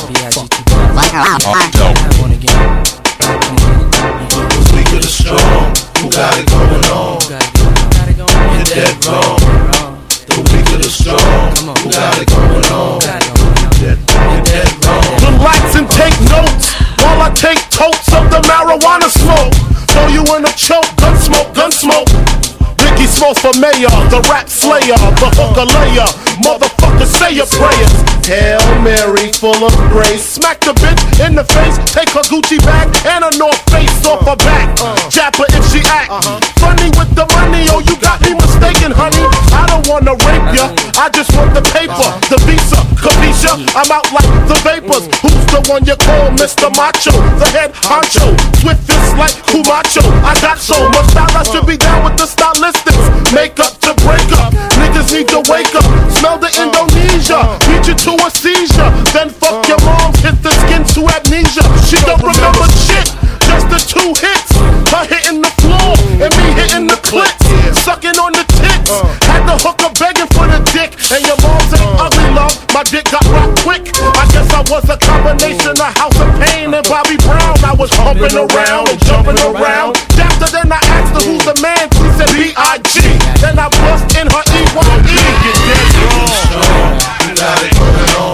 Weak of the strong, who got it going on? You're dead wrong. The weak of the strong, who got it going on? You're dead wrong. Relax and take notes while I take totes of the marijuana smoke. Throw you in a choke, gun smoke, gun smoke. Biggie Smalls for mayor, the rap slayer, the hooker layer. Motherfucker, say your prayers. Hail Mary, full of grace. Smack the bitch in the face, take her Gucci bag and a North Face off her back. Jap her if she act funny with the money. Oh, you got me mistaken, honey. I don't wanna rape ya, I just want the paper, the visa, capisha. I'm out like the vapors. Who's the one you call Mr. Macho? The head honcho, swiftest like Kumacho. I got so much style, I should be down with the stylistics. Make up to break up, niggas need to wake up. Smell the Indonesia, beat you to a seizure. Then fuck your mom, hit the skin to amnesia. She don't remember shit, just the 2 hits. Her hitting the floor and me hitting the clits. Sucking on the tits, had the hooker begging for the dick. And your mom's ain't ugly, love, my dick got rocked quick. I guess I was a combination of House of Pain and Bobby Brown. I was humping around and jumping around. After then I asked her who's the man, she said B.I.G. Then I bust in her E.Y.E. You're dead wrong. You got it going on.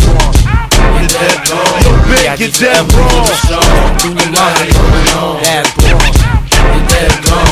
You're dead wrong. Yo, big, you're dead wrong. You got it going on. You're dead wrong.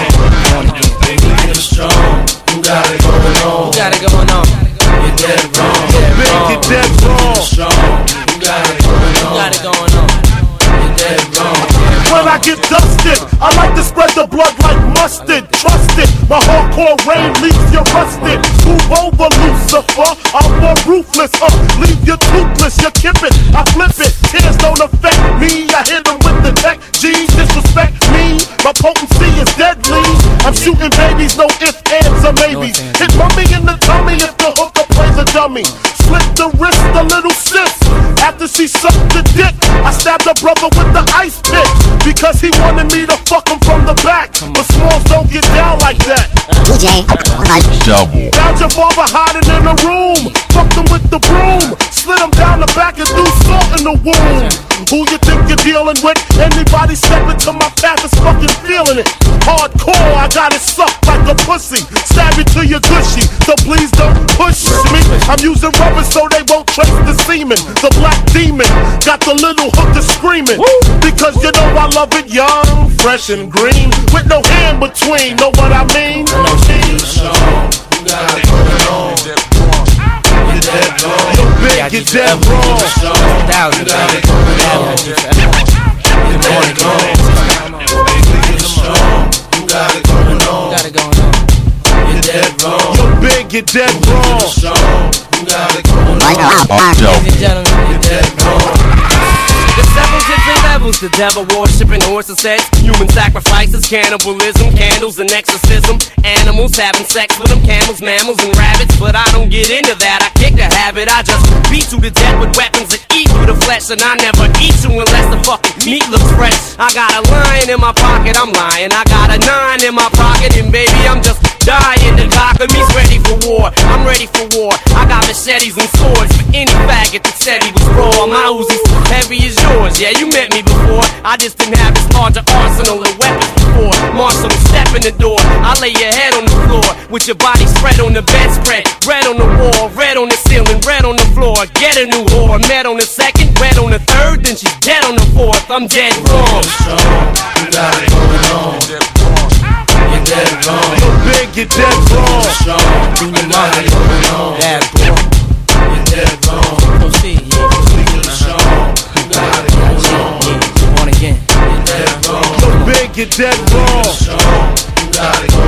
You're strong. You got it going on. You're dead wrong. Yo, big, you're dead wrong. You got it going on. You're dead wrong. When I get dusted, I like to spread the blood like mustard. Trust it, my hardcore rain leaves you rusted. Move over, Lucifer, I'm more ruthless. Leave you toothless, you kip it, I flip it. Tears don't affect me, I hit them with the tech. G's disrespect me, my potency is deadly. I'm shooting babies, no ifs, ands, or maybes. Hit mummy in the tummy if the hooker plays a dummy. Slit the wrist, a little sis. After she sucked the dick, I stabbed her brother with the ice pick. Because he wanted me to fuck him from the back. But Smalls don't get down like that. DJ Double. Found your father hiding in a room. Fucked him with the broom. Slid him down the back and threw salt in the wound. Who you think you're dealing with? Anybody step into my path is fucking feeling it. Hardcore, I got it sucked like a pussy. Stab it to your gushy, so please don't push me. I'm using rubber so they won't trace the semen. The black demon got the little hooker screaming. Because you know I love it young, fresh and green, with no hand between. Know what I mean? You're strong. You got it going on. You're dead wrong. You're big, you're dead wrong. You got it going on. You're dead wrong. You're strong. You got it going on. You're dead wrong. You're big, you're dead wrong. You're strong. You got it going on. Double. You're dead wrong. There's several different levels to devil worshiping, horses, sex, human sacrifices, cannibalism, candles and exorcism, animals having sex with them, camels, mammals and rabbits. But I don't get into that, I kick the habit. I just beat you to death with weapons and eat through the flesh. And I never eat you unless the fucking meat looks fresh. I got a lion in my pocket, I'm lying. I got a 9 in my pocket, and baby I'm just dying. The cock of me's ready for war, I'm ready for war. I got machetes and swords for any faggot that said he was raw. My Uzi's heavy as yours, yeah, you met me before. I just didn't have as large an arsenal of weapons before. Marshall, step in the door, I lay your head on the floor with your body spread on the bedspread. Red on the wall, red on the ceiling, red on the floor. Get a new whore, met on the second, red on the third, then she's dead on the fourth. I'm dead wrong. You're strong. You got it going on. You're dead wrong. You're big, you're dead wrong. You're strong. You got it going on. You're dead wrong. You're strong. You got it going on. You're dead wrong. You're big, you're dead wrong. You're strong. You got it going on.